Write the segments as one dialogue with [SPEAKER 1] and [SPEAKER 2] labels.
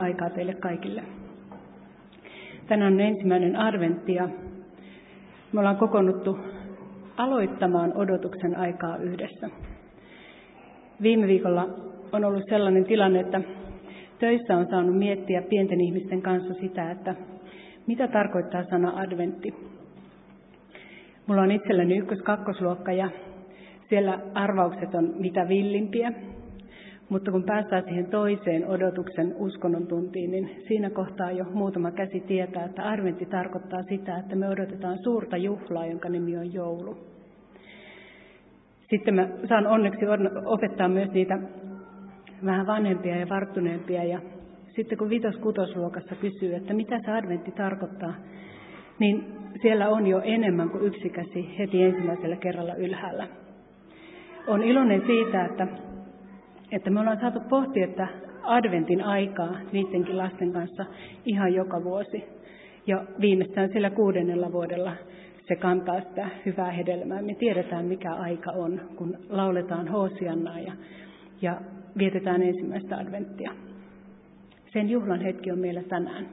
[SPEAKER 1] Aikaa teille kaikille. Tänään on ensimmäinen adventti ja me ollaan kokoonnuttu aloittamaan odotuksen aikaa yhdessä. Viime viikolla on ollut sellainen tilanne, että töissä on saanut miettiä pienten ihmisten kanssa sitä, että mitä tarkoittaa sana adventti. Mulla on itselläni 1.–2. ja siellä arvaukset on mitä villimpiä. Mutta kun päästään siihen toiseen odotuksen uskonnon tuntiin, niin siinä kohtaa jo muutama käsi tietää, että adventti tarkoittaa sitä, että me odotetaan suurta juhlaa, jonka nimi on joulu. Sitten mä saan onneksi opettaa myös niitä vähän vanhempia ja varttuneempia. Ja sitten kun 5.–6. kysyy, että mitä se adventti tarkoittaa, niin siellä on jo enemmän kuin yksi käsi heti ensimmäisellä kerralla ylhäällä. Olen iloinen siitä, että me ollaan saatu pohtia, että adventin aikaa niidenkin lasten kanssa ihan joka vuosi. Ja viimeistään sillä 6. vuodella se kantaa sitä hyvää hedelmää. Me tiedetään, mikä aika on, kun lauletaan Hoosiannaa ja vietetään ensimmäistä adventtia. Sen juhlan hetki on meillä tänään.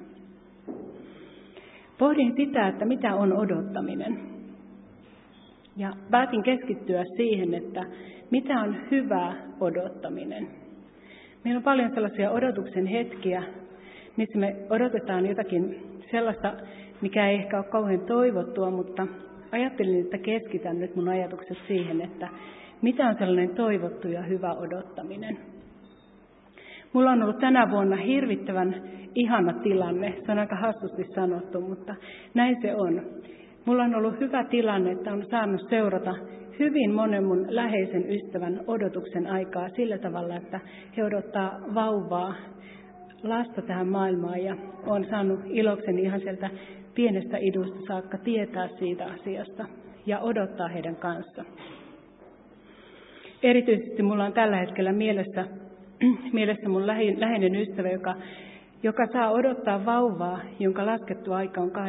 [SPEAKER 1] Pohdin sitä, että mitä on odottaminen. Ja päätin keskittyä siihen, että mitä on hyvä odottaminen. Meillä on paljon sellaisia odotuksen hetkiä, missä me odotetaan jotakin sellaista, mikä ei ehkä ole kauhean toivottua, mutta ajattelin, että keskitän nyt mun ajatukset siihen, että mitä on sellainen toivottu ja hyvä odottaminen. Mulla on ollut tänä vuonna hirvittävän ihana tilanne. Se on aika hassusti sanottu, mutta näin se on. Mulla on ollut hyvä tilanne, että on saanut seurata hyvin monen mun läheisen ystävän odotuksen aikaa sillä tavalla, että he odottaa vauvaa, lasta tähän maailmaan ja olen saanut ilokseni ihan sieltä pienestä idusta saakka tietää siitä asiasta ja odottaa heidän kanssa. Erityisesti mulla on tällä hetkellä mielessä mun läheinen ystävä, joka saa odottaa vauvaa, jonka laskettu aika on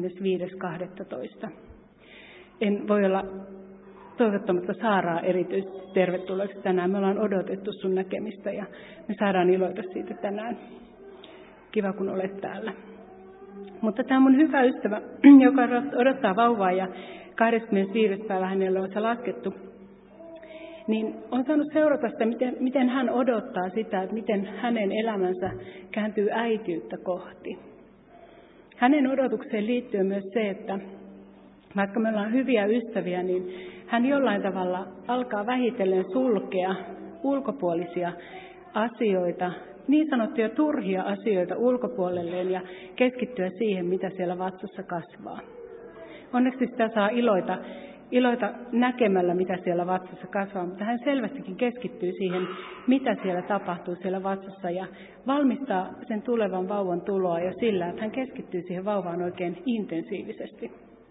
[SPEAKER 1] 25.12. En voi olla toivottamatta Saaraa erityisesti tervetulleeksi tänään. Me ollaan odotettu sun näkemistä ja me saadaan iloita siitä tänään. Kiva, kun olet täällä. Mutta tämä mun hyvä ystävä, joka odottaa vauvaa ja 25. päivä hänelle on se laskettu, niin on saanut seurata sitä, miten hän odottaa sitä, että miten hänen elämänsä kääntyy äitiyttä kohti. Hänen odotukseen liittyy myös se, että vaikka me ollaan hyviä ystäviä, niin hän jollain tavalla alkaa vähitellen sulkea ulkopuolisia asioita, niin sanottuja turhia asioita ulkopuolelleen ja keskittyä siihen, mitä siellä vatsassa kasvaa. Onneksi sitä saa iloita näkemällä, mitä siellä vatsassa kasvaa, mutta hän selvästikin keskittyy siihen, mitä siellä tapahtuu siellä vatsassa ja valmistaa sen tulevan vauvan tuloa ja sillä, että hän keskittyy siihen vauvaan oikein intensiivisesti.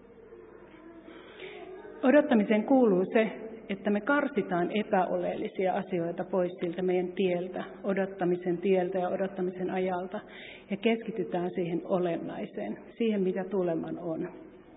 [SPEAKER 1] Odottamiseen kuuluu se, että me karsitaan epäoleellisia asioita pois siltä meidän tieltä, odottamisen tieltä ja odottamisen ajalta ja keskitytään siihen olennaiseen, siihen mitä tuleman on.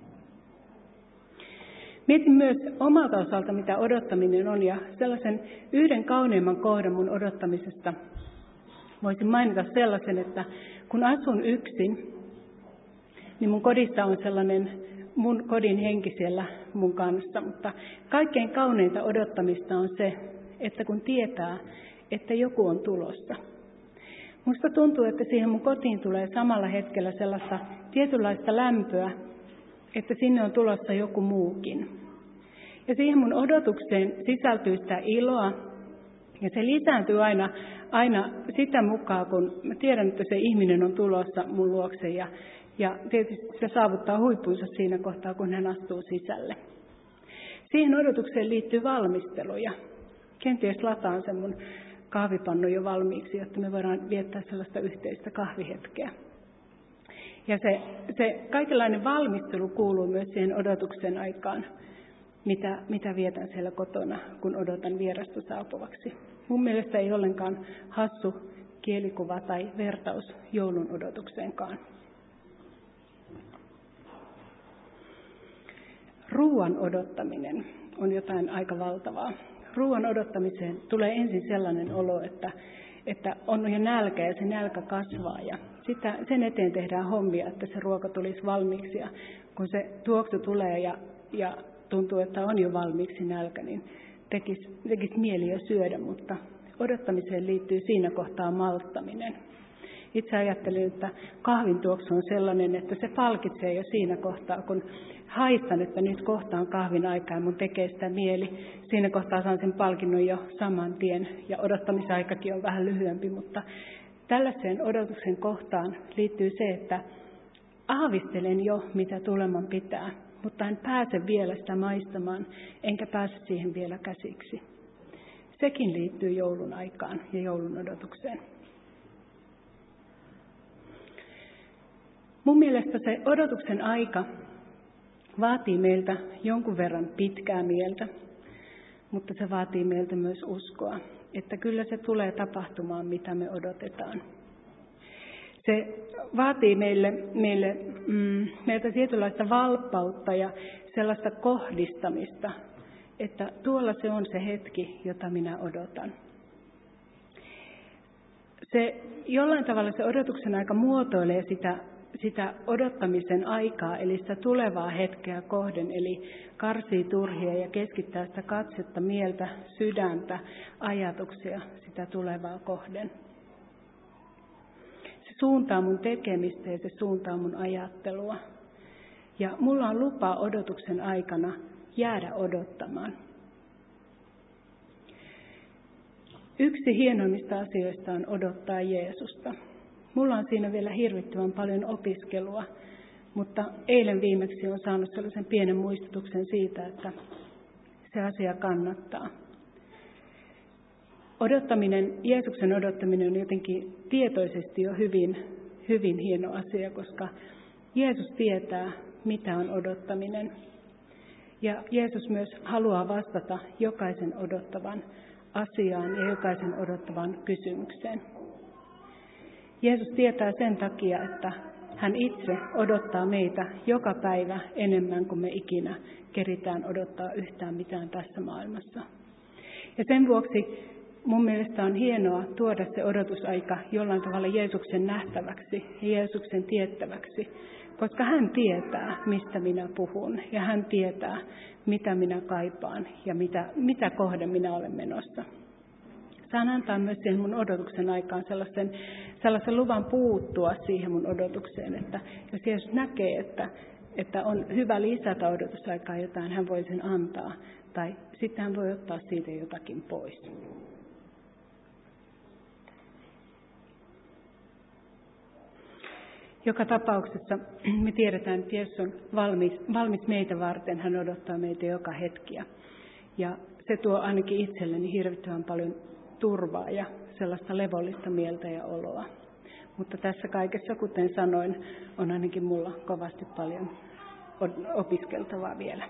[SPEAKER 1] Mietin myös omalta osalta, mitä odottaminen on, ja sellaisen yhden kauneimman kohdan mun odottamisesta voisin mainita sellaisen, että kun asun yksin, niin mun kodissa on sellainen mun kodin henki siellä mun kanssa, mutta kaikkein kauneinta odottamista on se, että kun tietää, että joku on tulossa. Musta tuntuu, että siihen mun kotiin tulee samalla hetkellä sellaista tietynlaista lämpöä, että sinne on tulossa joku muukin. Ja siihen mun odotukseen sisältyy sitä iloa, ja se lisääntyy aina sitä mukaan, kun mä tiedän, että se ihminen on tulossa mun luokse, ja tietysti se saavuttaa huippunsa siinä kohtaa, kun hän astuu sisälle. Siihen odotukseen liittyy valmisteluja. Kenties lataan sen mun kahvipannu jo valmiiksi, jotta me voidaan viettää sellaista yhteistä kahvihetkeä. Ja se kaikenlainen valmistelu kuuluu myös siihen odotuksen aikaan, mitä vietän siellä kotona, kun odotan vierasta saapuvaksi. Mun mielestä ei ollenkaan hassu kielikuva tai vertaus joulun odotukseenkaan. Ruuan odottaminen on jotain aika valtavaa. Ruuan odottamiseen tulee ensin sellainen olo, että että on jo nälkä ja se nälkä kasvaa ja sen eteen tehdään hommia, että se ruoka tulisi valmiiksi ja kun se tuoksu tulee ja tuntuu, että on jo valmiiksi nälkä, niin tekisi mieli jo syödä, mutta odottamiseen liittyy siinä kohtaa malttaminen. Itse ajattelin, että kahvin tuoksu on sellainen, että se palkitsee jo siinä kohtaa, kun haistan, että nyt kohta on kahvin aikaa ja mun tekee sitä mieli. Siinä kohtaa saan sen palkinnon jo saman tien ja odottamisaikakin on vähän lyhyempi, mutta tällaiseen odotuksen kohtaan liittyy se, että aavistelen jo, mitä tuleman pitää, mutta en pääse vielä sitä maistamaan, enkä pääse siihen vielä käsiksi. Sekin liittyy joulun aikaan ja joulun odotukseen. Mun mielestä se odotuksen aika vaatii meiltä jonkun verran pitkää mieltä, mutta se vaatii meiltä myös uskoa, että kyllä se tulee tapahtumaan, mitä me odotetaan. Se vaatii meiltä tietynlaista valppautta ja sellaista kohdistamista, että tuolla se on se hetki, jota minä odotan. Jollain tavalla se odotuksen aika muotoilee sitä odottamisen aikaa, eli sitä tulevaa hetkeä kohden, eli karsii turhia ja keskittää sitä katsetta, mieltä, sydäntä, ajatuksia sitä tulevaa kohden. Se suuntaa mun tekemistä ja se suuntaa mun ajattelua. Ja mulla on lupa odotuksen aikana jäädä odottamaan. Yksi hienoimmista asioista on odottaa Jeesusta. Mulla on siinä vielä hirvittävän paljon opiskelua, mutta eilen viimeksi olen saanut sellaisen pienen muistutuksen siitä, että se asia kannattaa. Jeesuksen odottaminen on jotenkin tietoisesti jo hyvin, hyvin hieno asia, koska Jeesus tietää, mitä on odottaminen. Ja Jeesus myös haluaa vastata jokaisen odottavan asiaan ja jokaisen odottavan kysymykseen. Jeesus tietää sen takia, että hän itse odottaa meitä joka päivä enemmän kuin me ikinä keritään odottaa yhtään mitään tässä maailmassa. Ja sen vuoksi mun mielestä on hienoa tuoda se odotusaika jollain tavalla Jeesuksen nähtäväksi ja Jeesuksen tiettäväksi, koska hän tietää, mistä minä puhun ja hän tietää, mitä minä kaipaan ja mitä kohden minä olen menossa. Saan antaa myös siihen mun odotuksen aikaan sellaisen luvan puuttua siihen mun odotukseen, että jos Jeesus näkee, että on hyvä lisätä odotusaikaa jotain, hän voi sen antaa, tai sitten hän voi ottaa siitä jotakin pois. Joka tapauksessa me tiedetään, että Jeesus on valmis meitä varten, hän odottaa meitä joka hetkiä. Ja se tuo ainakin itselleni hirvittävän paljon turvaa ja sellaista levollista mieltä ja oloa. Mutta tässä kaikessa, kuten sanoin, on ainakin mulla kovasti paljon opiskeltavaa vielä.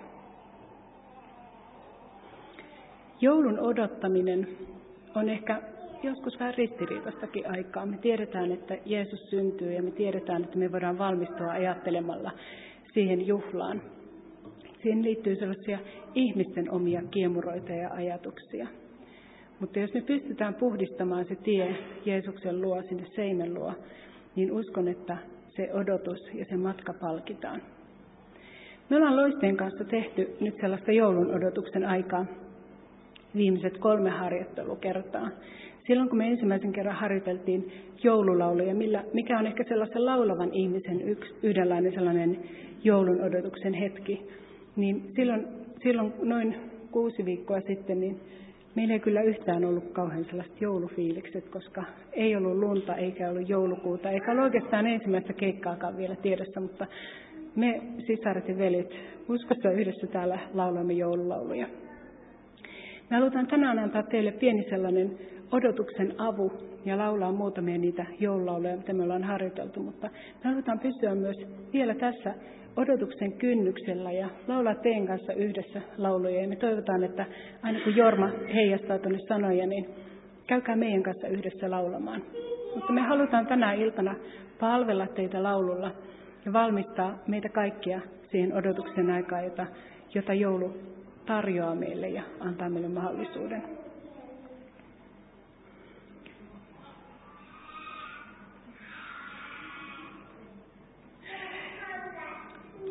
[SPEAKER 1] Joulun odottaminen on ehkä joskus vähän ristiriitaistakin aikaa. Me tiedetään, että Jeesus syntyy ja me tiedetään, että me voidaan valmistua ajattelemalla siihen juhlaan. Siihen liittyy sellaisia ihmisten omia kiemuroita ja ajatuksia. Mutta jos me pystytään puhdistamaan se tie Jeesuksen luo, sinne seinän luo, niin uskon, että se odotus ja se matka palkitaan. Me ollaan Loisteen kanssa tehty nyt sellaista joulun odotuksen aikaa viimeiset 3 harjoittelukertaa. Silloin kun me ensimmäisen kerran harjoiteltiin joululauluja, mikä on ehkä sellaisen laulavan ihmisen yhdenlainen sellainen joulun odotuksen hetki, niin silloin noin 6 viikkoa sitten, niin meillä ei kyllä yhtään ollut kauhean sellaiset joulufiilikset, koska ei ollut lunta eikä ollut joulukuuta, eikä ollut oikeastaan ensimmäistä keikkaakaan vielä tiedossa, mutta me sisaret ja veljet uskossa yhdessä täällä laulamme joululauluja. Me halutaan tänään antaa teille pieni sellainen odotuksen avu ja laulaa muutamia niitä joululauluja, mitä me ollaan harjoiteltu, mutta me halutaan pysyä myös vielä tässä odotuksen kynnyksellä ja laulaa teidän kanssa yhdessä lauluja. Ja me toivotaan, että aina kun Jorma heijastaa tuonne sanoja, niin käykää meidän kanssa yhdessä laulamaan. Mutta me halutaan tänä iltana palvella teitä laululla ja valmistaa meitä kaikkia siihen odotuksen aikaan, jota joulu tarjoaa meille ja antaa meille mahdollisuuden.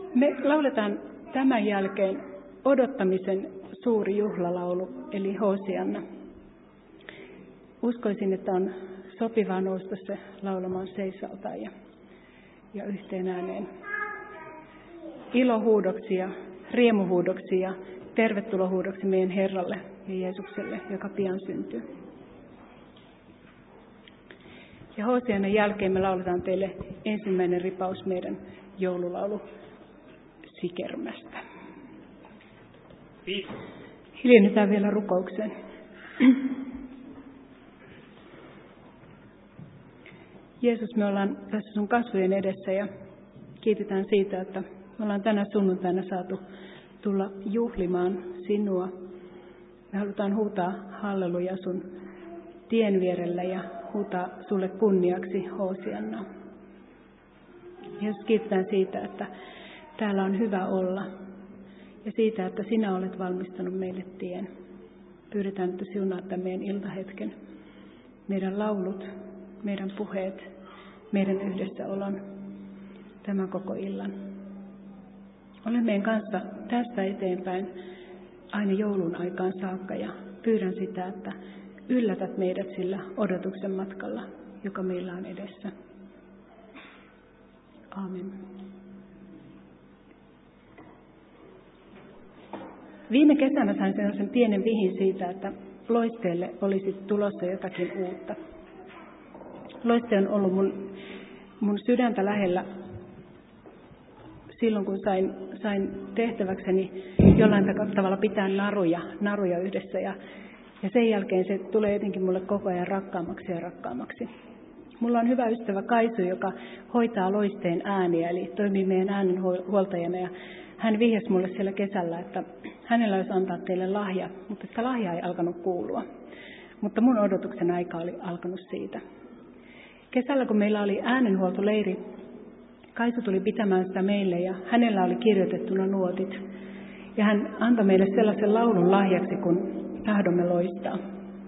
[SPEAKER 1] Me lauletaan tämän jälkeen odottamisen suuri juhlalaulu, eli Hosianna. Uskoisin, että on sopivaa nousta se laulamaan seisaltaan ja yhteen ääneen. Ilohuudoksi ja riemuhuudoksi ja tervetulohuudoksi meidän Herralle ja Jeesukselle, joka pian syntyy. Ja Hosiannan jälkeen me lauletaan teille ensimmäinen ripaus meidän joululaulu Sikermästä. Hiljennytään vielä rukoukseen. Jeesus, me ollaan tässä sun kasvojen edessä ja kiitetään siitä, että me ollaan tänä sunnuntaina saatu tulla juhlimaan sinua. Me halutaan huutaa halleluja sun tien vierellä ja huutaa sulle kunniaksi Hosiannaa. Jeesus, kiitetään siitä, että täällä on hyvä olla ja siitä, että sinä olet valmistanut meille tien. Pyydetään, että siunaat tämän meidän iltahetken, meidän laulut, meidän puheet, meidän yhdessäolon, tämän koko illan. Ole meidän kanssa tästä eteenpäin aina joulun aikaan saakka ja pyydän sitä, että yllätät meidät sillä odotuksen matkalla, joka meillä on edessä. Aamen. Viime kesänä sain sellaisen pienen vihin siitä, että Loisteelle olisi tulossa jotakin uutta. Loiste on ollut mun sydäntä lähellä silloin, kun sain tehtäväkseni jollain tavalla pitää naruja yhdessä. Ja sen jälkeen se tulee jotenkin mulle koko ajan rakkaammaksi ja rakkaammaksi. Mulla on hyvä ystävä Kaisu, joka hoitaa Loisteen ääniä, eli toimii meidän äänenhuoltajana. Ja hän vihjasi mulle siellä kesällä, että hänellä olisi antaa teille lahja, mutta sitä lahjaa ei alkanut kuulua. Mutta mun odotuksen aika oli alkanut siitä. Kesällä, kun meillä oli äänenhuoltoleiri, Kaisu tuli pitämään sitä meille ja hänellä oli kirjoitettuna nuotit. Ja hän antoi meille sellaisen laulun lahjaksi, kun tahdomme loistaa.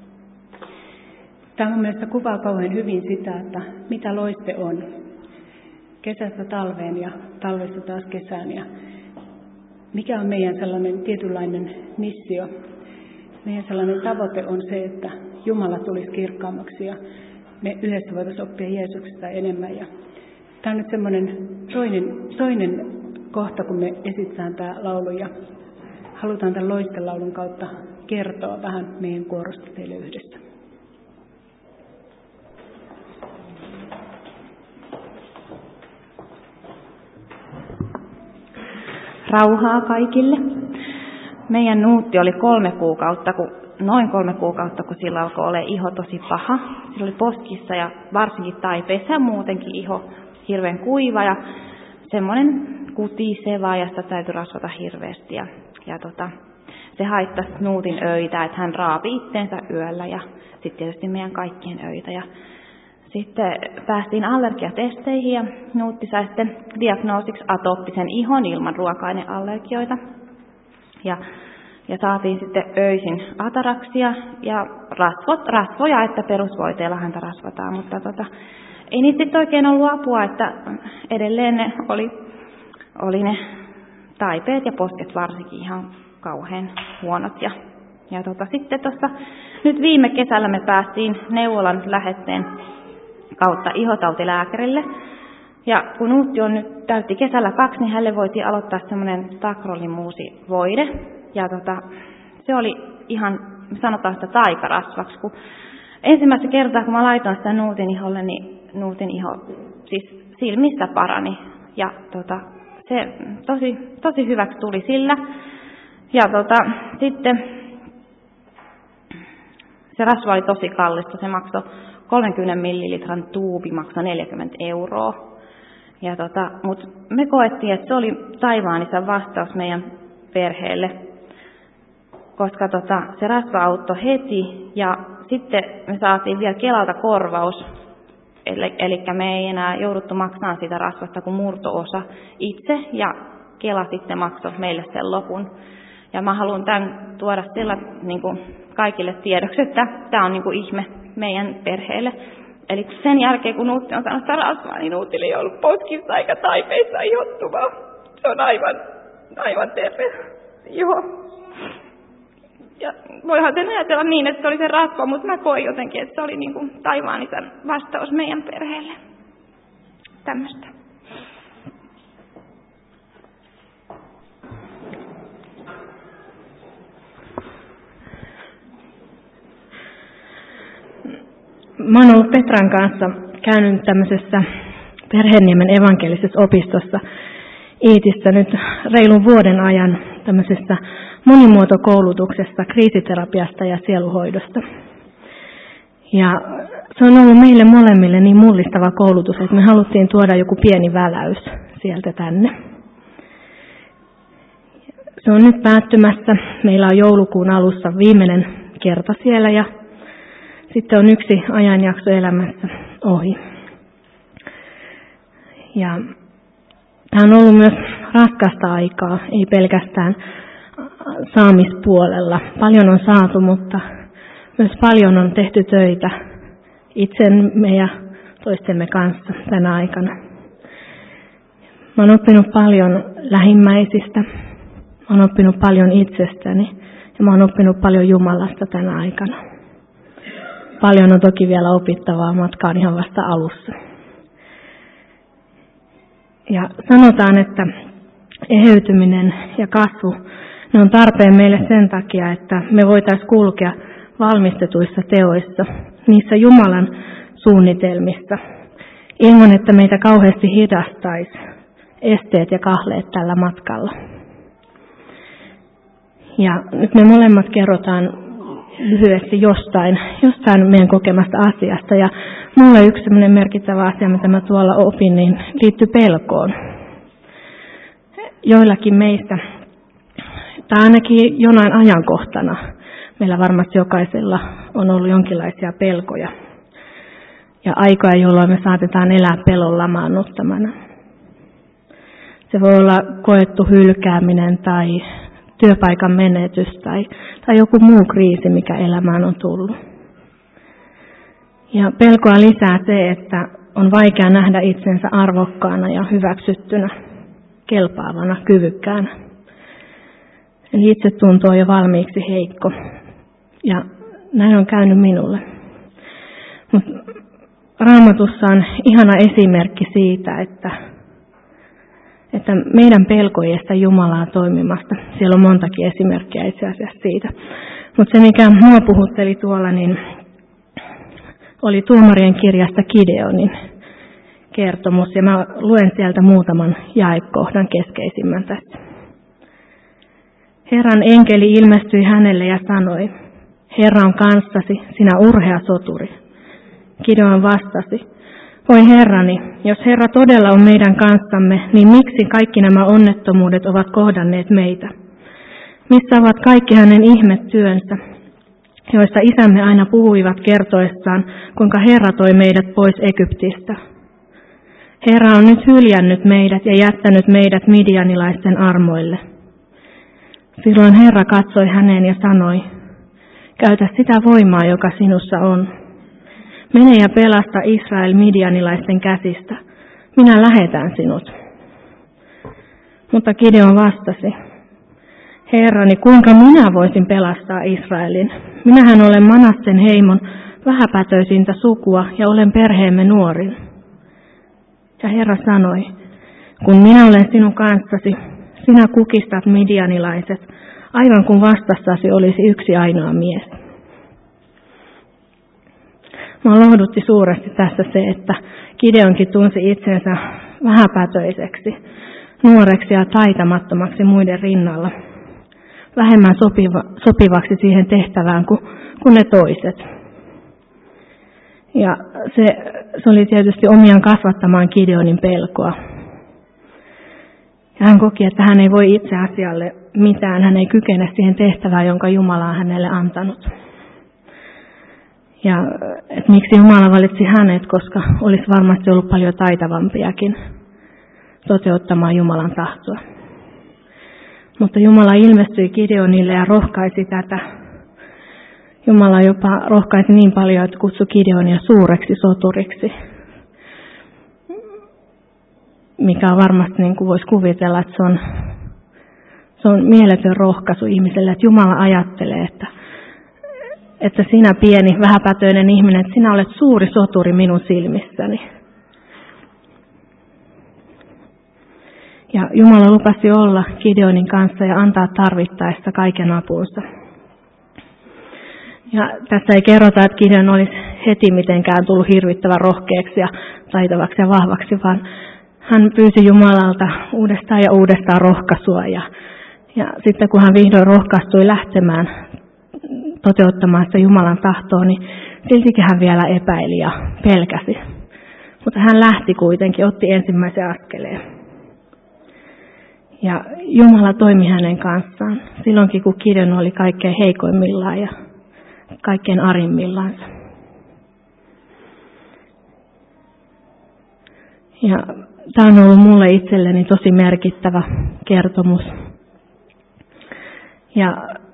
[SPEAKER 1] Tämä mun mielestä kuvaa kauhean hyvin sitä, että mitä loiste on. Kesästä talveen ja talvesta taas kesään. Ja mikä on meidän sellainen tietynlainen missio. Meidän sellainen tavoite on se, että Jumala tulisi kirkkaammaksi ja me yhdessä voitaisiin oppia Jeesuksesta enemmän. Ja tämä on nyt semmoinen toinen kohta, kun me esitetään tämä laulu ja halutaan tämän loistelaulun kautta kertoa vähän meidän kuorosta teille yhdessä.
[SPEAKER 2] Rauhaa kaikille. Meidän Nuutti oli noin 3 kuukautta, kun sillä alkoi olla iho tosi paha. Sillä oli poskissa ja varsinkin taipeissa ja muutenkin iho hirveän kuiva ja semmoinen kutiseva ja sitä täytyi rasvata hirveästi. Ja se haittasi Nuutin öitä, että hän raapi itteensä yöllä ja sitten tietysti meidän kaikkien öitä. Ja sitten päästiin allergiatesteihin ja Nuutti sai sitten diagnoosiksi atooppisen ihon ilman ruoka-aineallergioita. Ja saatiin sitten öisin ataraksia ja rasvoja, että perusvoiteilla häntä rasvataan, mutta ei niistä sitten oikein ollut apua, että edelleen ne oli ne taipeet ja posket varsinkin ihan kauhean huonot. Ja sitten tuossa nyt viime kesällä me päästiin neuvolan lähetteen kautta ihotautilääkärille. Ja kun Nuutti on nyt täytti kesällä 2, niin hänelle voitiin aloittaa semmoinen stakrolimuusivoide. Ja se oli ihan, sanotaan sitä taikarasvaksi, kun ensimmäistä kertaa, kun mä laitoin sitä Nuutin iholle, niin Nuutin iho siis silmissä parani. Ja se tosi hyväksi tuli sillä. Ja sitten se rasva oli tosi kallista, se maksoi 30 millilitran tuubi, maksoi 40 €. Ja mutta me koettiin, että se oli taivaanisa vastaus meidän perheelle, koska se rasva auttoi heti ja sitten me saatiin vielä Kelalta korvaus, eli me ei enää jouduttu maksamaan sitä rasvasta kuin murto-osa itse ja Kela sitten maksoi meille sen lopun. Ja mä haluan tämän tuoda sillä niin kuin kaikille tiedoksi, että tämä on niin kuin ihme meidän perheelle. Eli sen jälkeen, kun Nuutti on saanut sitä rasvaa, niin Nuutille ei ollut poskissa eikä taipeissa ihottuvaa. Se on aivan terve iho. Ja voihan sen ajatella niin, että se oli se rasva, mutta mä koin jotenkin, että se oli niin kuin taivaan isän vastaus meidän perheelle. Tämmöistä.
[SPEAKER 3] Mä oon ollut Petran kanssa käynyt tämmöisessä Perheniemen evankelisessa opistossa Iitissä nyt reilun vuoden ajan tämmöisessä monimuotokoulutuksessa, kriisiterapiasta ja sieluhoidosta. Ja se on ollut meille molemmille niin mullistava koulutus, että me haluttiin tuoda joku pieni väläys sieltä tänne. Se on nyt päättymässä. Meillä on joulukuun alussa viimeinen kerta siellä ja sitten on yksi ajanjakso elämässä ohi. Ja tämä on ollut myös raskasta aikaa, ei pelkästään saamispuolella. Paljon on saatu, mutta myös paljon on tehty töitä itsemme ja toistemme kanssa tänä aikana. Mä oon oppinut paljon lähimmäisistä, mä oon oppinut paljon itsestäni ja mä oon oppinut paljon Jumalasta tänä aikana. Paljon on toki vielä opittavaa, matka on ihan vasta alussa. Ja sanotaan, että eheytyminen ja kasvu, ne on tarpeen meille sen takia, että me voitaisiin kulkea valmistetuissa teoissa, niissä Jumalan suunnitelmissa, ilman että meitä kauheasti hidastaisi esteet ja kahleet tällä matkalla. Ja nyt me molemmat kerrotaan lyhyesti jostain meidän kokemasta asiasta. Ja mulle yksi sellainen merkittävä asia, mitä mä tuolla opin, niin liittyy pelkoon. Joillakin meistä, tai ainakin jonain ajankohtana, meillä varmasti jokaisella on ollut jonkinlaisia pelkoja. Ja aikoja, jolloin me saatetaan elää pelon lamaannuttamana. Se voi olla koettu hylkääminen tai työpaikan menetys tai joku muu kriisi, mikä elämään on tullut. Ja pelkoa lisää se, että on vaikea nähdä itsensä arvokkaana ja hyväksyttynä, kelpaavana, kyvykkäänä. Eli itsetunto on jo valmiiksi heikko. Ja näin on käynyt minulle. Mutta Raamatussa on ihana esimerkki siitä, että meidän pelko ei estä Jumalaa toimimasta. Siellä on montakin esimerkkiä itse asiassa siitä. Mutta se, mikä mua puhutteli tuolla, niin oli Tuomarien kirjasta Gideonin kertomus. Ja mä luen sieltä muutaman jaekohdan keskeisimmän tästä. Herran enkeli ilmestyi hänelle ja sanoi, Herra on kanssasi, sinä urhea soturi. Gideon vastasi, voi Herrani, jos Herra todella on meidän kanssamme, niin miksi kaikki nämä onnettomuudet ovat kohdanneet meitä? Missä ovat kaikki hänen ihmetyönsä, joista isämme aina puhuivat kertoessaan, kuinka Herra toi meidät pois Egyptistä? Herra on nyt hyljännyt meidät ja jättänyt meidät midianilaisten armoille. Silloin Herra katsoi häneen ja sanoi, käytä sitä voimaa, joka sinussa on. Mene ja pelasta Israel midianilaisten käsistä. Minä lähetän sinut. Mutta Gideon vastasi, Herrani, kuinka minä voisin pelastaa Israelin? Minähän olen Manassen heimon vähäpätöisintä sukua ja olen perheemme nuorin. Ja Herra sanoi, kun minä olen sinun kanssasi, sinä kukistat midianilaiset, aivan kuin vastassasi olisi yksi ainoa mies. Mua lohdutti suuresti tässä se, että Gideonkin tunsi itsensä vähäpätöiseksi, nuoreksi ja taitamattomaksi muiden rinnalla, vähemmän sopivaksi siihen tehtävään kuin ne toiset. Ja se oli tietysti omiaan kasvattamaan Gideonin pelkoa. Ja hän koki, että hän ei voi itse asialle mitään, hän ei kykene siihen tehtävään, jonka Jumala on hänelle antanut. Ja että miksi Jumala valitsi hänet, koska olisi varmasti ollut paljon taitavampiakin toteuttamaan Jumalan tahtoa. Mutta Jumala ilmestyi Gideonille ja rohkaisi tätä. Jumala jopa rohkaisi niin paljon, että kutsui Gideonia suureksi soturiksi. mikä on varmasti niin kuin voisi kuvitella, että se on mieletön rohkaisu ihmiselle, että Jumala ajattelee, että sinä pieni, vähäpätöinen ihminen, että sinä olet suuri soturi minun silmissäni. Ja Jumala lupasi olla Gideonin kanssa ja antaa tarvittaessa kaiken apunsa. Ja tässä ei kerrota, että Gideon olisi heti mitenkään tullut hirvittävän rohkeaksi ja taitavaksi ja vahvaksi, vaan hän pyysi Jumalalta uudestaan ja uudestaan rohkaisua. Ja sitten kun hän vihdoin rohkaistui lähtemään toteuttamaan sitä Jumalan tahtoa, niin siltikin hän vielä epäili ja pelkäsi. Mutta hän lähti kuitenkin, otti ensimmäisen askeleen. Ja Jumala toimi hänen kanssaan silloinkin, kun Gideon oli kaikkein heikoimmillaan ja kaikkein arimmillansa. Ja tämä on ollut mulle itselleni tosi merkittävä kertomus. Ja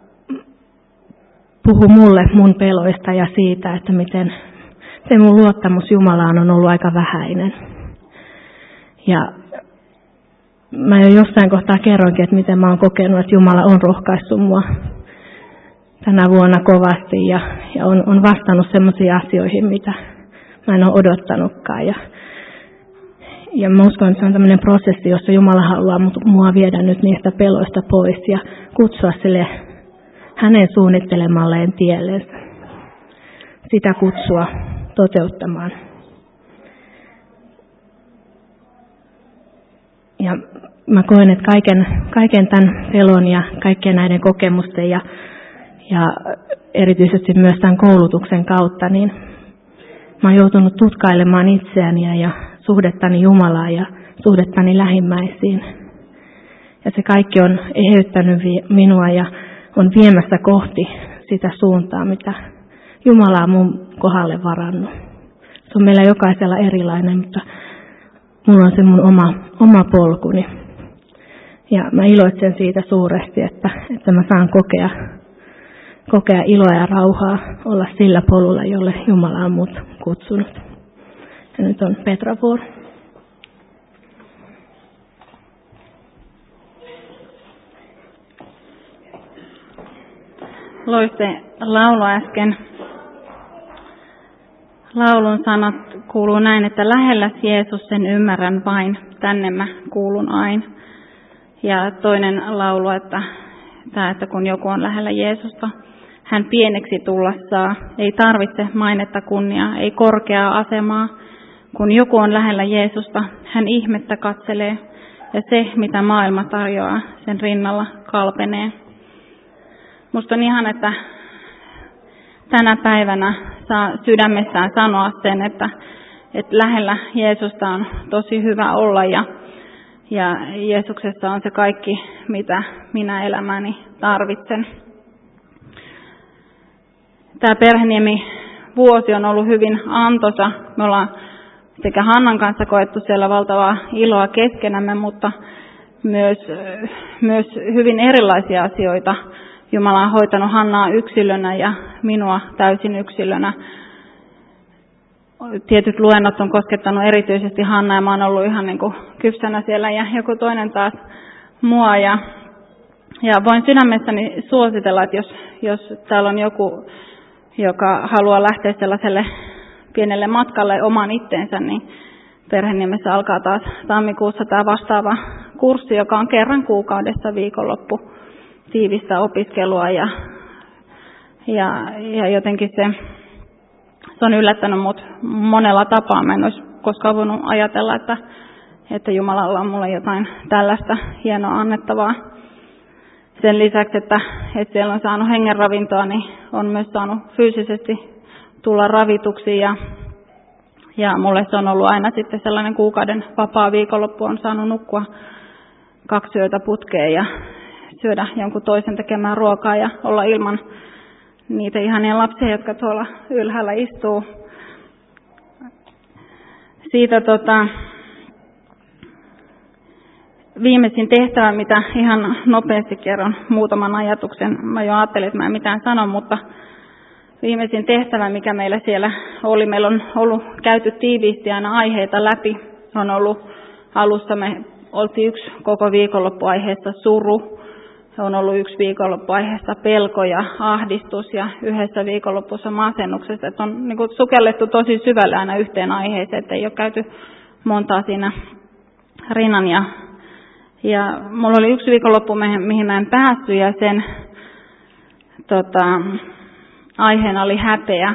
[SPEAKER 3] puhu mulle mun peloista ja siitä, että miten mun luottamus Jumalaan on ollut aika vähäinen. Ja mä jo jossain kohtaa kerroinkin, että miten mä oon kokenut, että Jumala on rohkaissut mua tänä vuonna kovasti ja on vastannut semmoisiin asioihin, mitä mä en ole odottanutkaan. Ja mä uskon, että se on tämmöinen prosessi, jossa Jumala haluaa mua viedä nyt niistä peloista pois ja kutsua sille hänen suunnittelemalleen tiellensä. Sitä kutsua toteuttamaan. Ja mä koen, että kaiken tämän pelon ja kaikkien näiden kokemusten ja erityisesti myös tämän koulutuksen kautta, niin mä oon joutunut tutkailemaan itseäni ja suhdettani Jumalaan ja suhdettani lähimmäisiin. Ja se kaikki on eheyttänyt minua ja on viemässä kohti sitä suuntaa, mitä Jumala on mun kohdalle varannut. Se on meillä jokaisella erilainen, mutta mulla on se mun oma polkuni. Ja mä iloitsen siitä suuresti, että mä saan kokea iloa ja rauhaa, olla sillä polulla, jolle Jumala on mut kutsunut. Ja nyt on Petra vuoro.
[SPEAKER 4] Loiste laulu äsken. Laulun sanat kuuluu näin, että lähellä Jeesus sen ymmärrän vain, tänne mä kuulun aina. Ja toinen laulu, että kun joku on lähellä Jeesusta, hän pieneksi tulla saa, ei tarvitse mainetta kunniaa, ei korkeaa asemaa. Kun joku on lähellä Jeesusta, hän ihmettä katselee, ja se, mitä maailma tarjoaa, sen rinnalla kalpenee. Musta on ihan, että tänä päivänä saa sydämessään sanoa sen, että lähellä Jeesusta on tosi hyvä olla ja Jeesuksessa on se kaikki, mitä minä elämäni tarvitsen. Tämä Perheniemi-vuosi on ollut hyvin antoisa. Me ollaan sekä Hannan kanssa koettu siellä valtavaa iloa keskenämme, mutta myös hyvin erilaisia asioita. Jumala on hoitanut Hannaa yksilönä ja minua täysin yksilönä. Tietyt luennot on koskettanut erityisesti Hannaa ja mä oon ollut ihan niin kuin kypsänä siellä ja joku toinen taas mua. Ja voin sydämessäni suositella, että jos täällä on joku, joka haluaa lähteä sellaiselle pienelle matkalle oman itteensä, niin Perheniemessä alkaa taas tammikuussa tämä vastaava kurssi, joka on kerran kuukaudessa viikonloppu tiivistä opiskelua ja jotenkin se on yllättänyt mut monella tapaa. Mä en olisi koskaan voinut ajatella, että Jumalalla on mulle jotain tällaista hienoa annettavaa. Sen lisäksi, että siellä on saanut hengenravintoa, niin on myös saanut fyysisesti tulla ravituksi ja mulle se on ollut aina sitten sellainen kuukauden vapaa viikonloppu, on saanut nukkua 2 yötä putkeen ja syödä jonkun toisen tekemään ruokaa ja olla ilman niitä ihania lapsia, jotka tuolla ylhäällä istuu. Siitä viimeisin tehtävä, mitä ihan nopeasti kerron muutaman ajatuksen. Mä jo ajattelin, että mä en mitään sano, mutta viimeisin tehtävä, mikä meillä siellä oli, meillä on ollut käyty tiiviisti aina aiheita läpi. On ollut alussa me oltiin yksi koko viikonloppu aiheessa suru. On ollut yksi viikonloppu aiheessa pelko ja ahdistus ja yhdessä viikonlopussa masennuksesta. Että on niin kuin sukellettu tosi syvälle aina yhteen aiheeseen, että ei ole käyty montaa siinä rinnan. Ja mulla oli yksi viikonloppu, mihin mä en päässyt, ja sen aiheena oli häpeä.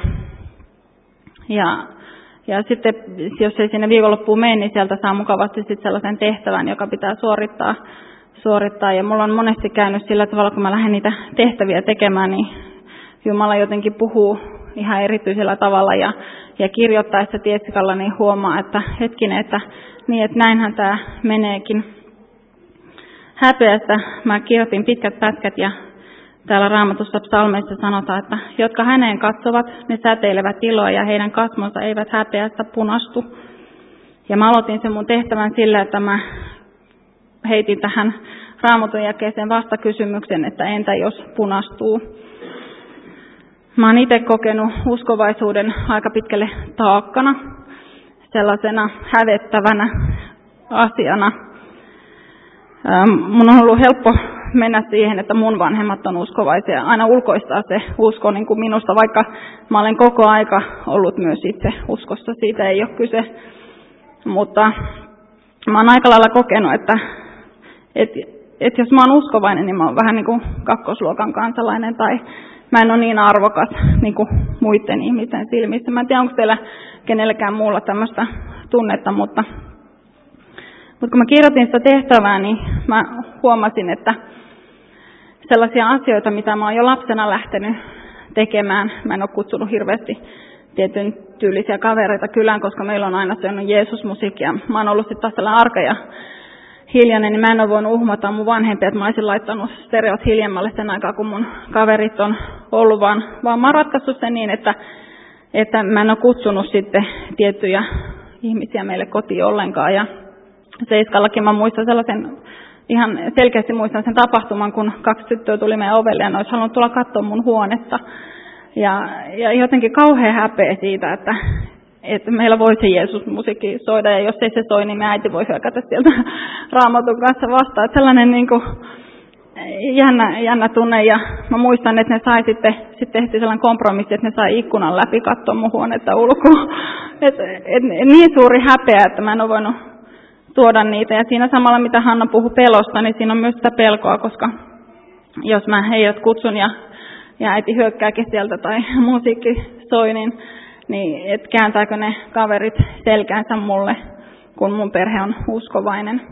[SPEAKER 4] Ja sitten, jos ei sinne viikonloppuun mene, niin sieltä saa mukavasti sitten sellaisen tehtävän, joka pitää suorittaa. Ja mulla on monesti käynyt sillä tavalla, kun mä lähden niitä tehtäviä tekemään, niin Jumala jotenkin puhuu ihan erityisellä tavalla. Ja kirjoittaessa tietsikalla niin huomaa, että hetkinen, että näinhän tämä meneekin. Häpeästä mä kirjoitin pitkät pätkät ja täällä Raamatussa psalmeissa sanotaan, että jotka häneen katsovat, ne säteilevät iloa ja heidän kasvonsa eivät häpeästä punastu. Ja mä aloitin sen mun tehtävän sillä, että mä heitin tähän Raamatun jakeeseen vastakysymyksen, että entä jos punastuu. Mä oon itse kokenut uskovaisuuden aika pitkälle taakkana, sellaisena hävettävänä asiana. Mun on ollut helppo mennä siihen, että mun vanhemmat on uskovaisia. Aina ulkoistaa se usko niin kuin minusta, vaikka mä olen koko aika ollut myös itse uskossa. Siitä ei ole kyse. Mutta mä oon aika lailla kokenut, että jos mä oon uskovainen, niin mä oon vähän niin kuin kakkosluokan kansalainen tai mä en ole niin arvokas niin kuin muiden ihmisten silmissä. Mä en tiedä, onko teillä kenelläkään muulla tämmöistä tunnetta, mutta kun mä kirjoitin sitä tehtävää, niin mä huomasin, että sellaisia asioita, mitä mä oon jo lapsena lähtenyt tekemään, mä en ole kutsunut hirveästi tietyn tyylisiä kavereita kylään, koska meillä on aina syönyt Jeesus-musiikkia. Mä oon ollut sitten taas sellainen arka ja hiljainen, niin mä en ole voinut uhmata mun vanhempia, että mä olisin laittanut stereot hiljemmalle sen aikaa, kun mun kaverit on ollut, vaan mä oon ratkaissut sen niin, että mä en ole kutsunut sitten tiettyjä ihmisiä meille kotiin ollenkaan. Ja Seiskallakin mä muistan sellaisen, ihan selkeästi muistan sen tapahtuman, kun 2 tyttöä tuli meidän ovelle ja ne olisi halunnut tulla katsoa mun huonetta. Ja jotenkin kauhean häpeä siitä, että meillä voisi Jeesus-musiikki soida, ja jos ei se soi, niin me äiti voi hyökätä sieltä Raamatun kanssa vastaan. Että sellainen niin kuin jännä tunne, ja mä muistan, että ne sai sitten tehtiin sellainen kompromissi, että ne sai ikkunan läpi katsoa mun huonetta ulkoa. Niin suuri häpeä, että mä en ole voinut tuoda niitä. Ja siinä samalla, mitä Hanna puhui pelosta, niin siinä on myös sitä pelkoa, koska jos mä heidät kutsun ja äiti hyökkääkin sieltä tai musiikki soi, niin et kääntääkö ne kaverit selkäänsä mulle, kun mun perhe on uskovainen.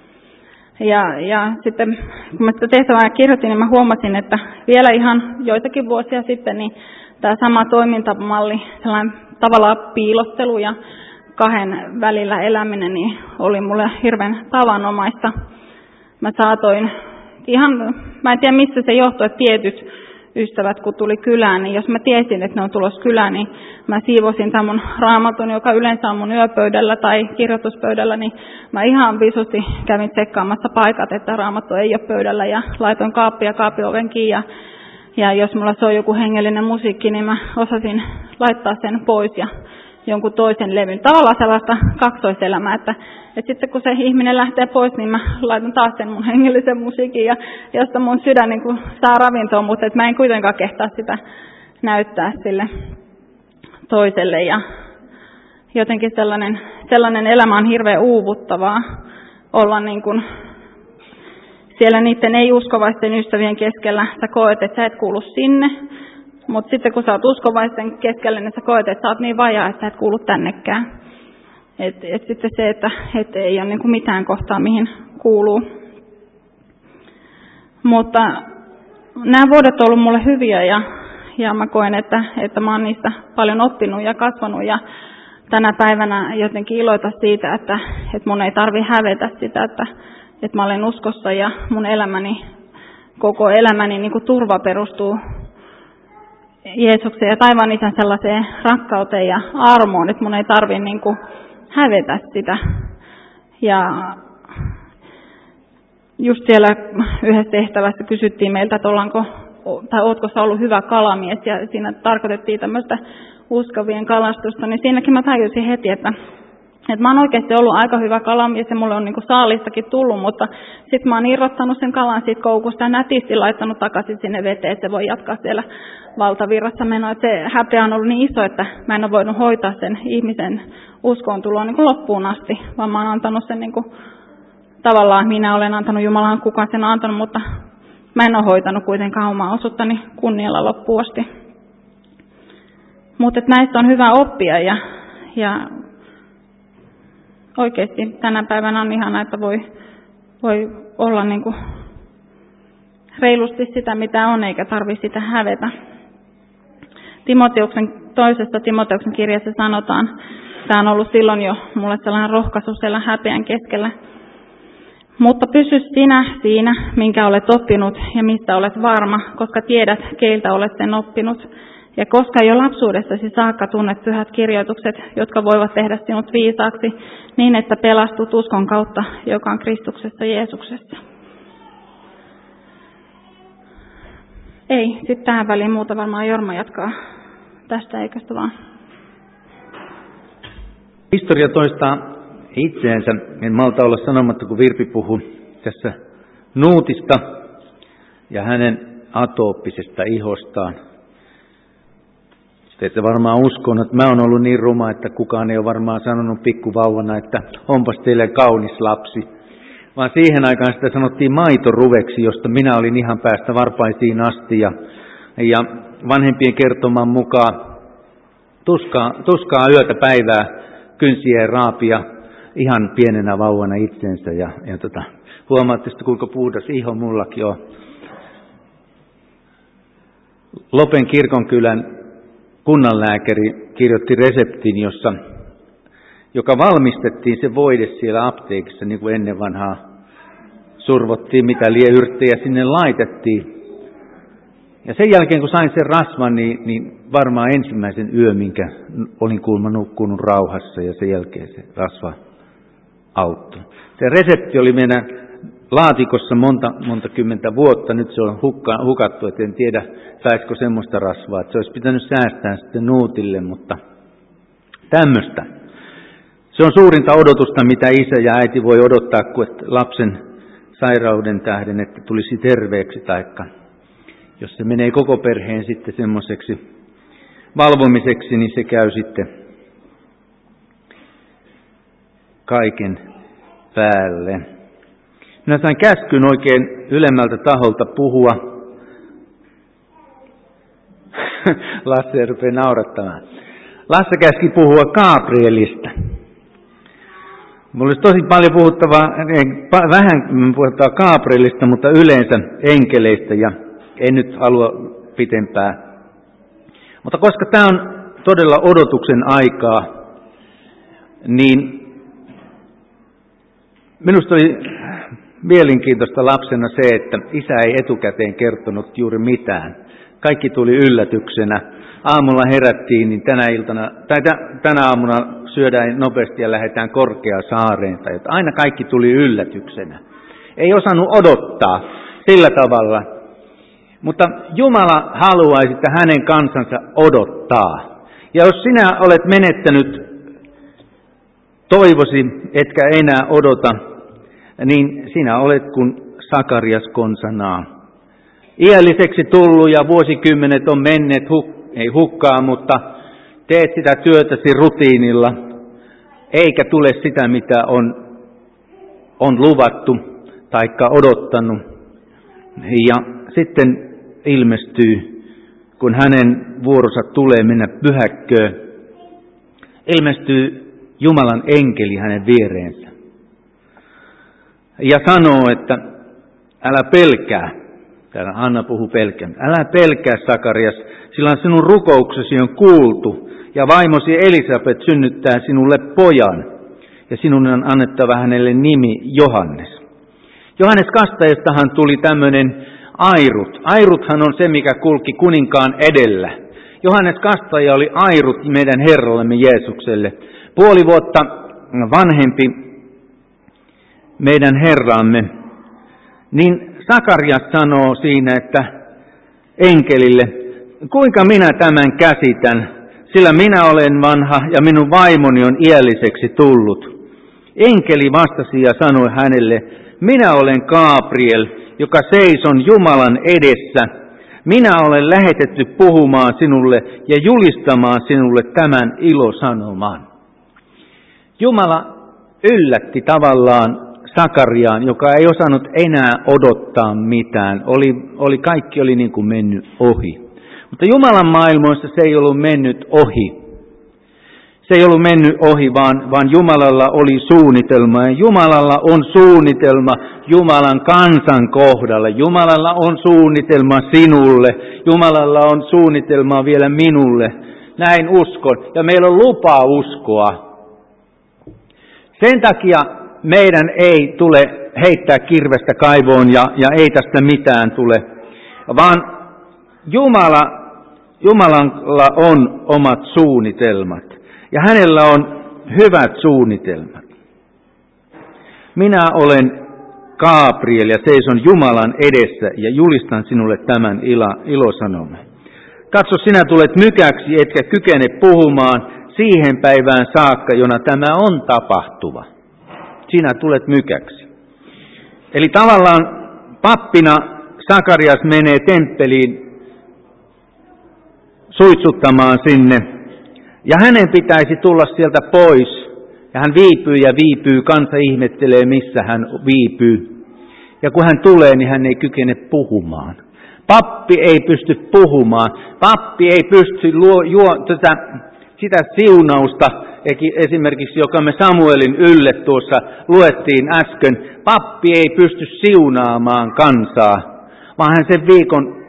[SPEAKER 4] Ja sitten kun mä sitä tehtävää kirjoitin, niin mä huomasin, että vielä ihan joitakin vuosia sitten, niin tämä sama toimintamalli, sellainen tavallaan piilottelu ja 2 välillä eläminen, niin oli mulle hirveän tavanomaista. Mä saatoin mä en tiedä mistä se johtui, että tietyt ystävät kun tuli kylään, niin jos mä tiesin, että ne on tulossa kylään, niin mä siivosin tämän mun Raamatun, joka yleensä on mun yöpöydällä tai kirjoituspöydällä, niin mä ihan visusti kävin tsekkaamassa paikat, että Raamattu ei ole pöydällä, ja laitoin kaapioven kiinni, ja jos mulla soi joku hengellinen musiikki, niin mä osasin laittaa sen pois ja jonkun toisen levyn. Tavallaan sellaista kaksoiselämää, että sitten kun se ihminen lähtee pois, niin mä laitan taas sen mun hengellisen musiikin, ja josta mun sydän niin kuin saa ravintoa, mutta mä en kuitenkaan kehtaa sitä näyttää sille toiselle. Ja jotenkin sellainen elämä on hirveän uuvuttavaa olla niin kuin siellä niiden ei-uskovaisten ystävien keskellä. Sä koet, että sä et kuulu sinne. Mutta sitten kun sä oot uskovaisten keskellä, niin sä koet, että sä oot niin vajaa, että sä et kuulu tännekään. Et sitten se, että ei ole niinku mitään kohtaa, mihin kuuluu. Mutta nämä vuodet on ollut mulle hyviä, ja mä koen, että mä oon niistä paljon oppinut ja kasvanut. Ja tänä päivänä jotenkin iloita siitä, että mun ei tarvi hävetä sitä, että mä olen uskossa, ja mun koko elämäni niin kuin turva perustuu Jeesuksen ja taivaan Isän sellaiseen rakkauteen ja armoon, että mun ei tarvitse niin kuin hävetä sitä. Ja just siellä yhdessä tehtävässä kysyttiin meiltä, että ootko sä ollut hyvä kalamies, ja siinä tarkoitettiin tämmöistä uskovien kalastusta, niin siinäkin mä tajusin heti, että Et mä oon oikeasti ollut aika hyvä kalamies ja mulle on niinku saalistakin tullut, mutta sitten mä oon irrottanut sen kalan siitä koukusta ja nätisti laittanut takaisin sinne veteen, että se voi jatkaa siellä valtavirrassa menoa. Et se häpeä on ollut niin iso, että mä en ole voinut hoitaa sen ihmisen uskoon tuloa niinku loppuun asti, vaan mä oon antanut sen niinku, tavallaan minä olen antanut Jumalaan, kukaan sen on antanut, mutta mä en ole hoitanut kuitenkaan omaa osuuttani kunnialla loppuun asti. Mutta näistä on hyvä oppia ja oikeasti tänä päivänä on ihana, että voi olla niin kuin reilusti sitä, mitä on, eikä tarvitse sitä hävetä. Toisessa Timoteuksen kirjassa sanotaan, tämä on ollut silloin jo mulle sellainen rohkaisu siellä häpeän keskellä. Mutta pysy sinä siinä, minkä olet oppinut ja mistä olet varma, koska tiedät, keiltä olet sen oppinut. Ja koska jo lapsuudessasi saakka tunnet pyhät kirjoitukset, jotka voivat tehdä sinut viisaaksi, niin että pelastut uskon kautta, joka on Kristuksessa Jeesuksessa. Ei, sitten tähän väliin muuta varmaan Jorma jatkaa tästä, eiköstä vaan.
[SPEAKER 5] Historia toistaa itseensä. En malta olla sanomatta, kun Virpi puhui tässä Nuutista ja hänen atooppisesta ihostaan. Te ette varmaan uskonut, että mä oon ollut niin ruma, että kukaan ei ole varmaan sanonut pikkuvauvana, että onpas teille kaunis lapsi. Vaan siihen aikaan sitä sanottiin maitoruveksi, josta minä olin ihan päästä varpaisiin asti. Ja vanhempien kertoman mukaan tuskaa yötä päivää, kynsien raapia ihan pienenä vauvana itsensä. Ja huomaatte sitten, kuinka puhdas iho mullakin on. Lopen kirkonkylän kunnanlääkäri kirjoitti reseptin, joka valmistettiin se voide siellä apteekissa, niin kuin ennen vanhaa survottiin, mitä yrttejä sinne laitettiin. Ja sen jälkeen, kun sain sen rasvan, niin varmaan ensimmäisen yö, minkä olin kuulemma nukkunut rauhassa, ja sen jälkeen se rasva auttoi. Se resepti oli meidän laatikossa monta kymmentä vuotta, nyt se on hukattu, et en tiedä saisiko semmoista rasvaa, että se olisi pitänyt säästää sitten Nuutille, mutta tämmöistä. Se on suurinta odotusta, mitä isä ja äiti voi odottaa, kun lapsen sairauden tähden, että tulisi terveeksi, taikka jos se menee koko perheen sitten semmoiseksi valvomiseksi, niin se käy sitten kaiken päälle. Minä sain käskyn oikein ylemmältä taholta puhua. Lasse rupeaa naurattamaan. Lasse käski puhua Gabrielista. Mulla olisi tosi paljon puhuttavaa, vähän puhuttavaa Gabrielista, mutta yleensä enkeleistä, ja en nyt halua pitempää. Mutta koska tämä on todella odotuksen aikaa, niin minusta oli mielenkiintoista lapsena se, että isä ei etukäteen kertonut juuri mitään. Kaikki tuli yllätyksenä. Aamulla herättiin, niin tänä aamuna syödään nopeasti ja lähdetään Korkeasaareen. Tai aina kaikki tuli yllätyksenä. Ei osannut odottaa sillä tavalla. Mutta Jumala haluaisi, että hänen kansansa odottaa. Ja jos sinä olet menettänyt toivosi, etkä enää odota, niin sinä olet kuin Sakarias konsanaan. Iälliseksi tullut ja vuosikymmenet on menneet, ei hukkaa, mutta teet sitä työtäsi rutiinilla, eikä tule sitä, mitä on luvattu taikka odottanut. Ja sitten ilmestyy, kun hänen vuoronsa tulee mennä pyhäkköön, ilmestyy Jumalan enkeli hänen viereensä. Ja sanoo, että älä pelkää. Täällä Anna puhuu pelkään. Älä pelkää, Sakarias, sillä sinun rukouksesi on kuultu, ja vaimosi Elisabet synnyttää sinulle pojan, ja sinun on annettava hänelle nimi Johannes. Johannes Kastajastahan tuli tämmöinen airut. Airuthan on se, mikä kulki kuninkaan edellä. Johannes Kastaja oli airut meidän Herrallemme Jeesukselle. Puoli vuotta vanhempi meidän Herramme. Niin Sakarias sanoo siinä, että enkelille, kuinka minä tämän käsitän, sillä minä olen vanha ja minun vaimoni on iälliseksi tullut. Enkeli vastasi ja sanoi hänelle, minä olen Gabriel, joka seison Jumalan edessä. Minä olen lähetetty puhumaan sinulle ja julistamaan sinulle tämän ilosanoman. Jumala yllätti tavallaan Sakariaan, joka ei osannut enää odottaa mitään. Kaikki oli niin kuin mennyt ohi. Mutta Jumalan maailmoissa se ei ollut mennyt ohi. Se ei ollut mennyt ohi, vaan Jumalalla oli suunnitelma. Ja Jumalalla on suunnitelma Jumalan kansan kohdalla. Jumalalla on suunnitelma sinulle. Jumalalla on suunnitelma vielä minulle. Näin uskon. Ja meillä on lupa uskoa. Sen takia meidän ei tule heittää kirvestä kaivoon ja ei tästä mitään tule. Vaan Jumalalla on omat suunnitelmat. Ja hänellä on hyvät suunnitelmat. Minä olen Gabriel ja seison Jumalan edessä ja julistan sinulle tämän ilosanoman. Katso, sinä tulet mykäksi, etkä kykene puhumaan siihen päivään saakka, jona tämä on tapahtuva. Sinä tulet mykäksi. Eli tavallaan pappina Sakarias menee temppeliin suitsuttamaan sinne. Ja hänen pitäisi tulla sieltä pois. Ja hän viipyy, kansa ihmettelee, missä hän viipyy. Ja kun hän tulee, niin hän ei kykene puhumaan. Pappi ei pysty puhumaan. Pappi ei pysty sitä siunausta, esimerkiksi joka me Samuelin ylle tuossa luettiin äsken. Pappi ei pysty siunaamaan kansaa, vaan hän sen viikon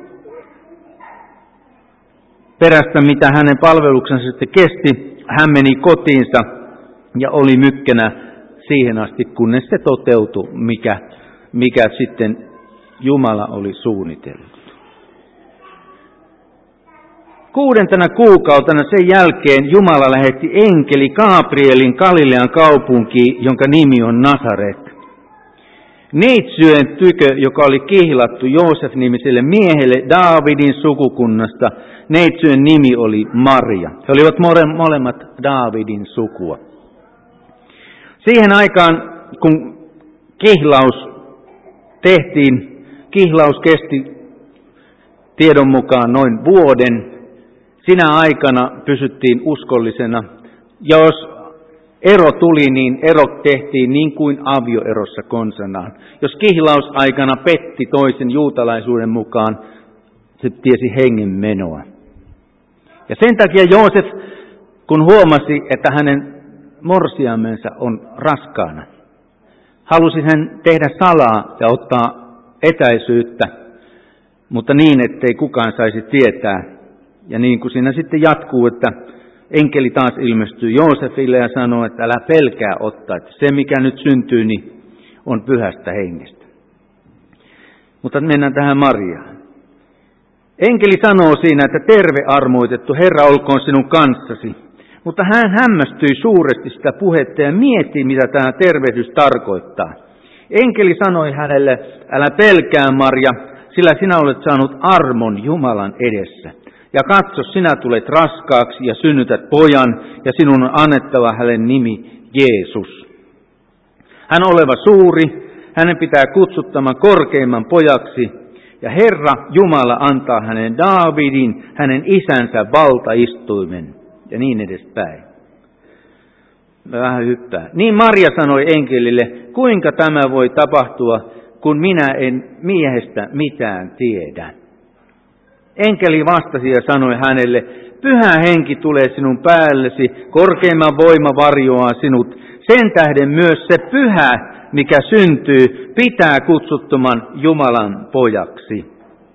[SPEAKER 5] perästä, mitä hänen palveluksensa sitten kesti, hän meni kotiinsa ja oli mykkänä siihen asti, kunnes se toteutui, mikä sitten Jumala oli suunnitellut. 6. kuukautena sen jälkeen Jumala lähetti enkeli Gabrielin Galilean kaupunkiin, jonka nimi on Nasaret. Neitsyen tykö, joka oli kihlattu Joosef-nimiselle miehelle Daavidin sukukunnasta, neitsyen nimi oli Maria. He olivat molemmat Daavidin sukua. Siihen aikaan, kun kihlaus tehtiin, kihlaus kesti tiedon mukaan noin vuoden. Sinä aikana pysyttiin uskollisena. Ja jos ero tuli, niin ero tehtiin niin kuin avioerossa konsanaan. Jos kihlausaikana petti toisen juutalaisuuden mukaan, se tiesi hengen menoa. Ja sen takia Joosef, kun huomasi, että hänen morsiamensa on raskaana, halusi hän tehdä salaa ja ottaa etäisyyttä, mutta niin, ettei kukaan saisi tietää. Ja niin kuin siinä sitten jatkuu, että enkeli taas ilmestyy Joosefille ja sanoo, että älä pelkää ottaa, että se mikä nyt syntyy, niin on pyhästä hengestä. Mutta mennään tähän Mariaan. Enkeli sanoo siinä, että terve armoitettu, Herra olkoon sinun kanssasi. Mutta hän hämmästyi suuresti sitä puhetta ja mietti, mitä tämä tervehdys tarkoittaa. Enkeli sanoi hänelle, älä pelkää Maria, sillä sinä olet saanut armon Jumalan edessä. Ja katso, sinä tulet raskaaksi ja synnytät pojan, ja sinun on annettava hänen nimi Jeesus. Hän oleva suuri, hänen pitää kutsuttaman korkeimman pojaksi, ja Herra Jumala antaa hänen Daavidin, hänen isänsä valtaistuimen, ja niin edespäin. Vähän hyppää. Niin Maria sanoi enkelille, kuinka tämä voi tapahtua, kun minä en miehestä mitään tiedä. Enkeli vastasi ja sanoi hänelle, Pyhä Henki tulee sinun päällesi, korkeimman voima varjoaa sinut. Sen tähden myös se pyhä, mikä syntyy, pitää kutsuttoman Jumalan pojaksi.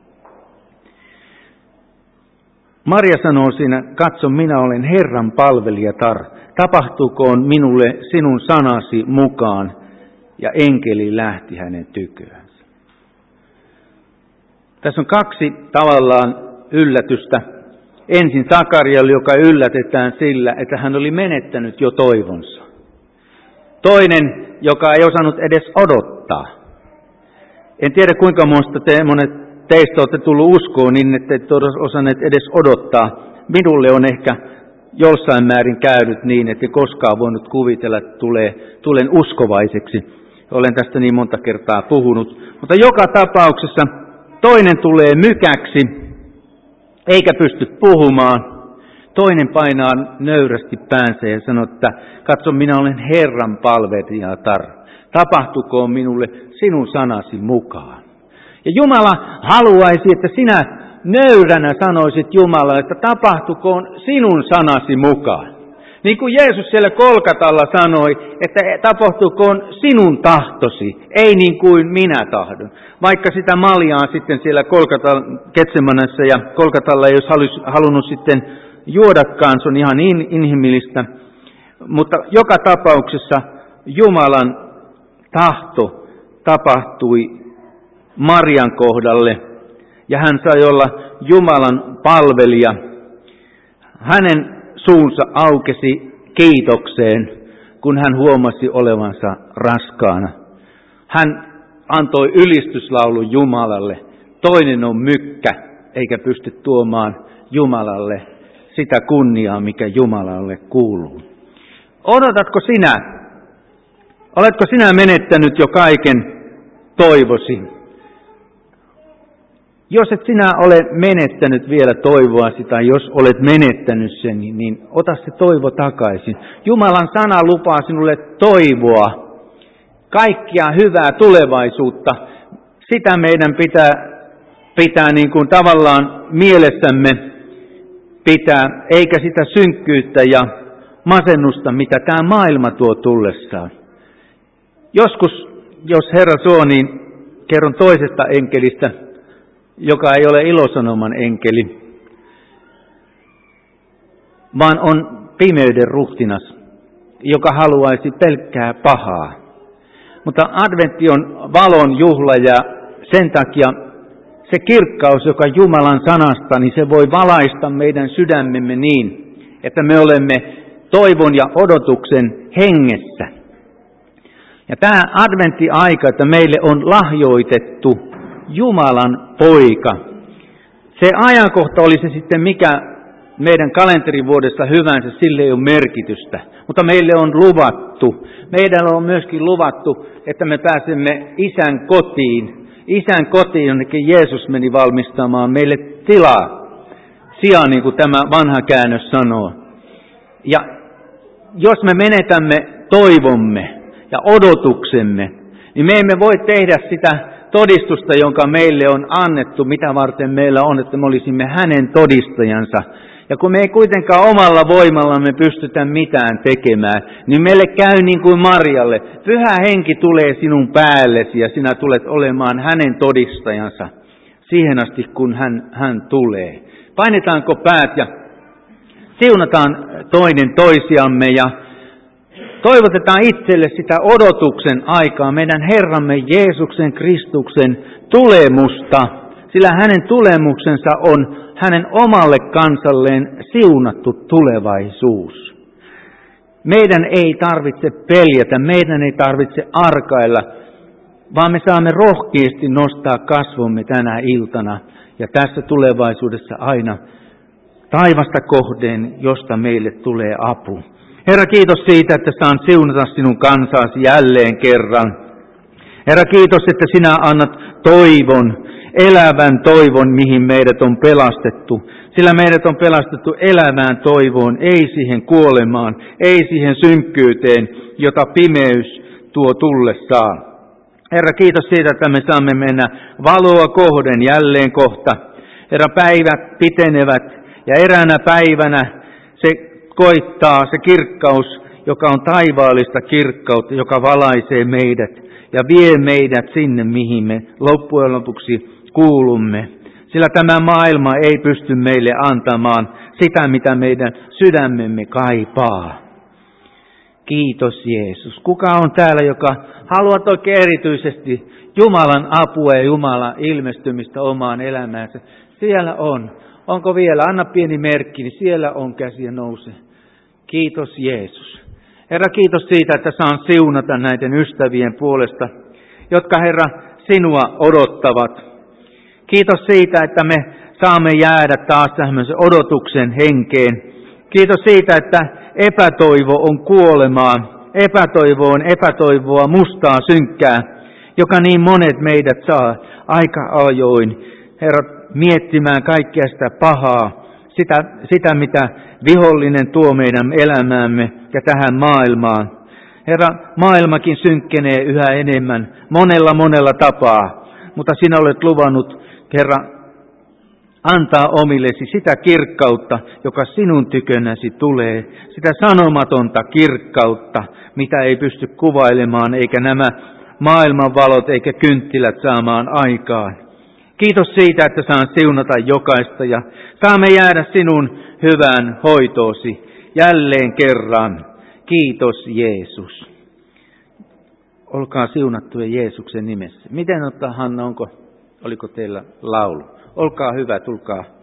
[SPEAKER 5] Maria sanoo siinä, katso, minä olen Herran palvelijatar. Tapahtukoon minulle sinun sanasi mukaan. Ja enkeli lähti hänen tyköönsä. Tässä on kaksi tavallaan yllätystä. Ensin Sakarialle, joka yllätetään sillä, että hän oli menettänyt jo toivonsa. Toinen, joka ei osannut edes odottaa. En tiedä kuinka monet teistä olette tullut uskoon niin, että ette osanneet edes odottaa. Minulle on ehkä jossain määrin käynyt niin, että en koskaan voinut kuvitella, että tulen uskovaiseksi. Olen tästä niin monta kertaa puhunut. Mutta joka tapauksessa toinen tulee mykäksi, eikä pysty puhumaan. Toinen painaa nöyrästi päänsä ja sanoo, että katso, minä olen Herran palvelijatar. Tapahtukoon minulle sinun sanasi mukaan. Ja Jumala haluaisi, että sinä nöyränä sanoisit Jumalalle, että tapahtukoon sinun sanasi mukaan. Niin kuin Jeesus siellä Kolkatalla sanoi, että tapahtukoon sinun tahtosi, ei niin kuin minä tahdon. Vaikka sitä maljaa sitten siellä Getsemanessa ja Kolkatalla ei olisi halunnut sitten juodakaan, se on ihan inhimillistä. Mutta joka tapauksessa Jumalan tahto tapahtui Marian kohdalle ja hän sai olla Jumalan palvelija. Hänen suunsa aukesi kiitokseen, kun hän huomasi olevansa raskaana. Hän antoi ylistyslaulun Jumalalle. Toinen on mykkä, eikä pysty tuomaan Jumalalle sitä kunniaa, mikä Jumalalle kuuluu. Odotatko sinä? Oletko sinä menettänyt jo kaiken toivosi? Jos et sinä ole menettänyt vielä toivoasi, tai jos olet menettänyt sen, niin ota se toivo takaisin. Jumalan sana lupaa sinulle toivoa, kaikkia hyvää tulevaisuutta. Sitä meidän pitää niin kuin tavallaan mielessämme pitää, eikä sitä synkkyyttä ja masennusta, mitä tämä maailma tuo tullessaan. Joskus, jos Herra suo, niin kerron toisesta enkelistä, joka ei ole ilosanoman enkeli, vaan on pimeyden ruhtinas, joka haluaisi pelkkää pahaa. Mutta adventti on valon juhla ja sen takia se kirkkaus, joka Jumalan sanasta, niin se voi valaista meidän sydämemme niin, että me olemme toivon ja odotuksen hengessä. Ja tämä adventti-aika, että meille on lahjoitettu Jumalan poika. Se ajankohta oli se sitten mikä meidän kalenterivuodessa hyvänsä, sille ei ole merkitystä. Mutta meille on luvattu. Meidän on myöskin luvattu, että me pääsemme Isän kotiin. Isän kotiin, jonnekin Jeesus meni valmistamaan meille tilaa. Sijaa, niin kuin tämä vanha käännös sanoo. Ja jos me menetämme toivomme ja odotuksemme, niin me emme voi tehdä sitä todistusta, jonka meille on annettu, mitä varten meillä on, että me olisimme hänen todistajansa. Ja kun me ei kuitenkaan omalla voimallamme pystytä mitään tekemään, niin meille käy niin kuin Marjalle. Pyhä henki tulee sinun päällesi ja sinä tulet olemaan hänen todistajansa siihen asti, kun hän tulee. Painetaanko päät ja siunataan toinen toisiamme ja toivotetaan itselle sitä odotuksen aikaa, meidän Herramme Jeesuksen Kristuksen tulemusta, sillä hänen tulemuksensa on hänen omalle kansalleen siunattu tulevaisuus. Meidän ei tarvitse peljätä, meidän ei tarvitse arkailla, vaan me saamme rohkeasti nostaa kasvomme tänä iltana ja tässä tulevaisuudessa aina taivasta kohden, josta meille tulee apu. Herra, kiitos siitä, että saan siunata sinun kansaasi jälleen kerran. Herra, kiitos, että sinä annat toivon, elävän toivon, mihin meidät on pelastettu. Sillä meidät on pelastettu elävään toivoon, ei siihen kuolemaan, ei siihen synkkyyteen, jota pimeys tuo tullessaan. Herra, kiitos siitä, että me saamme mennä valoa kohden jälleen kohta. Herra, päivät pitenevät ja eräänä päivänä se koittaa se kirkkaus, joka on taivaallista kirkkautta, joka valaisee meidät ja vie meidät sinne, mihin me loppujen lopuksi kuulumme. Sillä tämä maailma ei pysty meille antamaan sitä, mitä meidän sydämemme kaipaa. Kiitos Jeesus. Kuka on täällä, joka haluaa oikein erityisesti Jumalan apua ja Jumalan ilmestymistä omaan elämäänsä? Siellä on. Onko vielä? Anna pieni merkki, niin siellä on käsi ja nouse. Kiitos Jeesus. Herra, kiitos siitä, että saan siunata näiden ystävien puolesta, jotka Herra sinua odottavat. Kiitos siitä, että me saamme jäädä taas tämmöisen odotuksen henkeen Kiitos siitä, että epätoivo on kuolemaa. Epätoivo on epätoivoa, mustaa, synkkää, joka niin monet meidät saa aika ajoin, Herra, miettimään kaikkea sitä pahaa, sitä mitä vihollinen tuo meidän elämäämme ja tähän maailmaan. Herra, maailmakin synkkenee yhä enemmän, monella tapaa, mutta sinä olet luvannut, Herra, antaa omillesi sitä kirkkautta, joka sinun tykönäsi tulee, sitä sanomatonta kirkkautta, mitä ei pysty kuvailemaan, eikä nämä maailman valot eikä kynttilät saamaan aikaan. Kiitos siitä, että saan siunata jokaista ja saamme jäädä sinun hyvään hoitoosi jälleen kerran. Kiitos Jeesus. Olkaa siunattuja Jeesuksen nimessä. Miten ottaa, Hanna, oliko teillä laulu? Olkaa hyvä, tulkaa.